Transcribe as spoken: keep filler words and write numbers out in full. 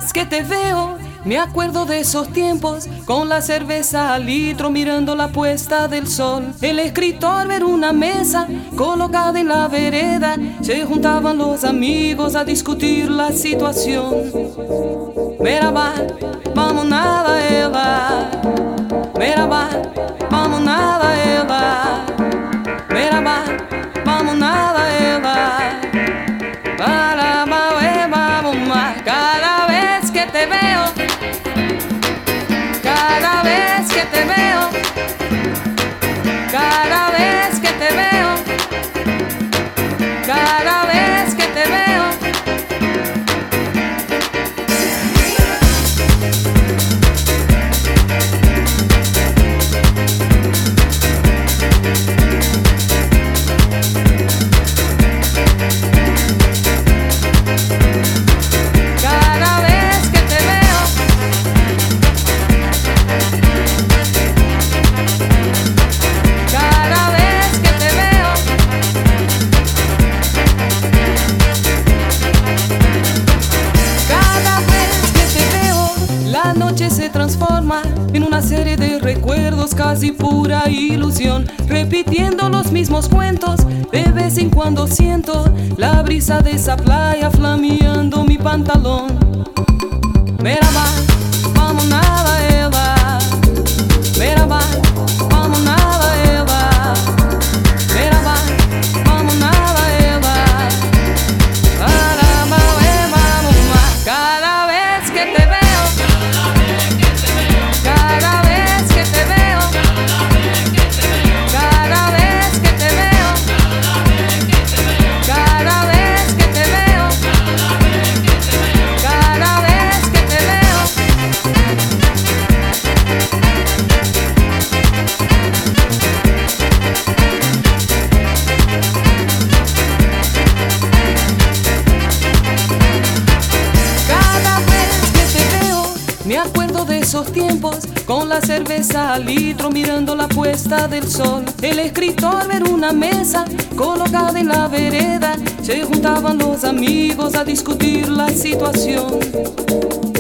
vez que te veo, me acuerdo de esos tiempos, con la cerveza al litro mirando la puesta del sol. El escritor ver una mesa colocada en la vereda, se juntaban los amigos a discutir la situación. Merhaba, vamos nada ela. Merhaba, vamos nada ela. Merhaba, vamos nada ela. Para, vamos más. Cada vez que te veo, cada vez que te veo, cada vez que te veo, cada vez que te veo. La noche se transforma en una serie de recuerdos, casi pura ilusión, repitiendo los mismos cuentos. De vez en cuando siento la brisa de esa playa flameando mi pantalón. Merhaba, vamos nada ela. Merhaba, vamos nada ela. Merhaba, vamos nada ela. Caramba, vamos más. Cada vez que te veo, cada vez que te veo, cada vez que te veo, cada vez que te veo, cada vez que te veo. Cada vez que te veo, me acuerdo de esos tiempos, con la cerveza al litro mirando la puesta del sol. El escritor ver una mesa colocada en la vereda, se juntaban los amigos a discutir la situación.